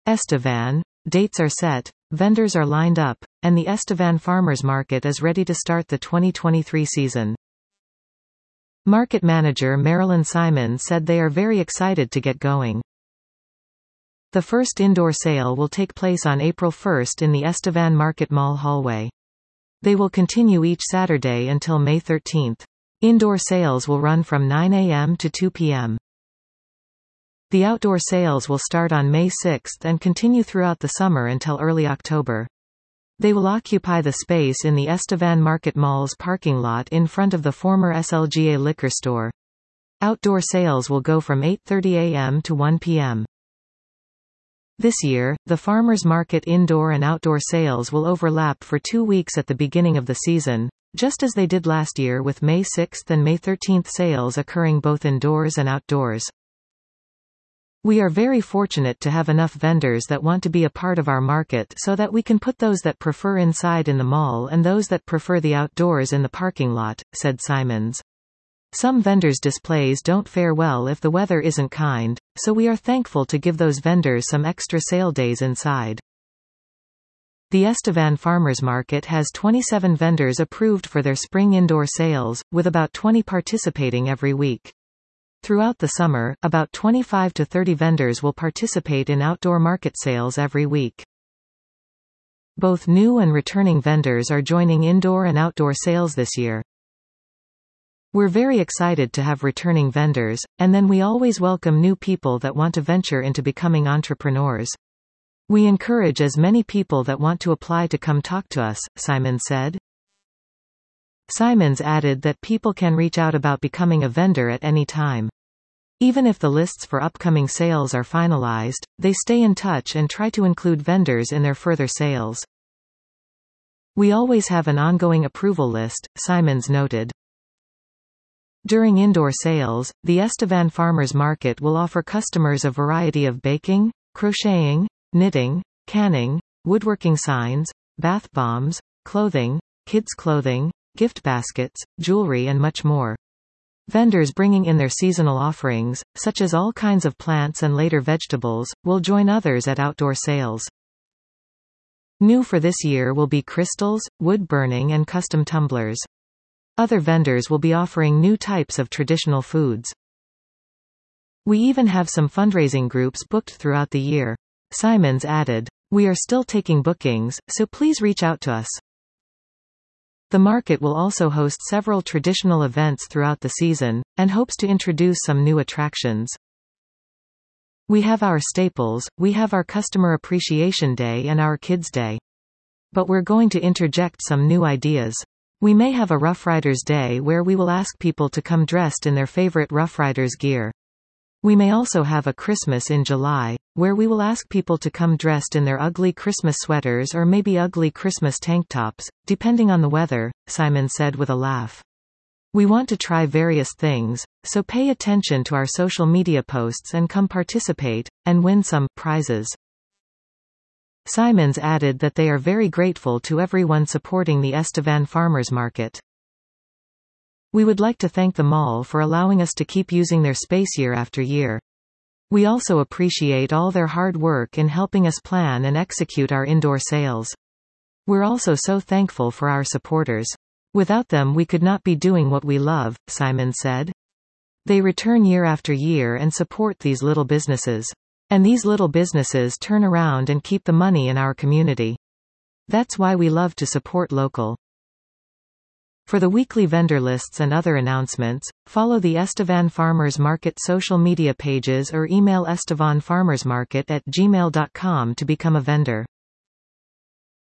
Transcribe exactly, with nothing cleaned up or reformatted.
Estevan. Dates are set, vendors are lined up, and the Estevan Farmers Market is ready to start the twenty twenty-three season. Market manager Marilyn Simons said they are very excited to get going. The first indoor sale will take place on April first in the Estevan Market Mall hallway. They will continue each Saturday until May thirteenth. Indoor sales will run from nine A M to two P M The outdoor sales will start on May sixth and continue throughout the summer until early October. They will occupy the space in the Estevan Market Mall's parking lot in front of the former S L G A liquor store. Outdoor sales will go from eight thirty A M to one P M This year, the farmers market indoor and outdoor sales will overlap for two weeks at the beginning of the season, just as they did last year, with May sixth and May thirteenth sales occurring both indoors and outdoors. We are very fortunate to have enough vendors that want to be a part of our market so that we can put those that prefer inside in the mall and those that prefer the outdoors in the parking lot, said Simons. Some vendors' displays don't fare well if the weather isn't kind, so we are thankful to give those vendors some extra sale days inside. The Estevan Farmers Market has twenty-seven vendors approved for their spring indoor sales, with about twenty participating every week. Throughout the summer, about twenty-five to thirty vendors will participate in outdoor market sales every week. Both new and returning vendors are joining indoor and outdoor sales this year. We're very excited to have returning vendors, and then we always welcome new people that want to venture into becoming entrepreneurs. We encourage as many people that want to apply to come talk to us, Simons said. Simons added that people can reach out about becoming a vendor at any time. Even if the lists for upcoming sales are finalized, they stay in touch and try to include vendors in their further sales. We always have an ongoing approval list, Simons noted. During indoor sales, the Estevan Farmers Market will offer customers a variety of baking, crocheting, knitting, canning, woodworking signs, bath bombs, clothing, kids' clothing, gift baskets, jewelry and much more. Vendors bringing in their seasonal offerings, such as all kinds of plants and later vegetables, will join others at outdoor sales. New for this year will be crystals, wood burning and custom tumblers. Other vendors will be offering new types of traditional foods. We even have some fundraising groups booked throughout the year. Simons added, "We are still taking bookings, so please reach out to us." The market will also host several traditional events throughout the season, and hopes to introduce some new attractions. We have our staples, we have our Customer Appreciation Day and our Kids Day. But we're going to interject some new ideas. We may have a Rough Riders Day where we will ask people to come dressed in their favorite Rough Riders gear. We may also have a Christmas in July, where we will ask people to come dressed in their ugly Christmas sweaters or maybe ugly Christmas tank tops, depending on the weather, Simons said with a laugh. We want to try various things, so pay attention to our social media posts and come participate, and win some prizes. Simons added that they are very grateful to everyone supporting the Estevan Farmers Market. We would like to thank the mall for allowing us to keep using their space year after year. We also appreciate all their hard work in helping us plan and execute our indoor sales. We're also so thankful for our supporters. Without them we could not be doing what we love, Simons said. They return year after year and support these little businesses. And these little businesses turn around and keep the money in our community. That's why we love to support local. For the weekly vendor lists and other announcements, follow the Estevan Farmers Market social media pages or email estevan farmers market at gmail dot com to become a vendor.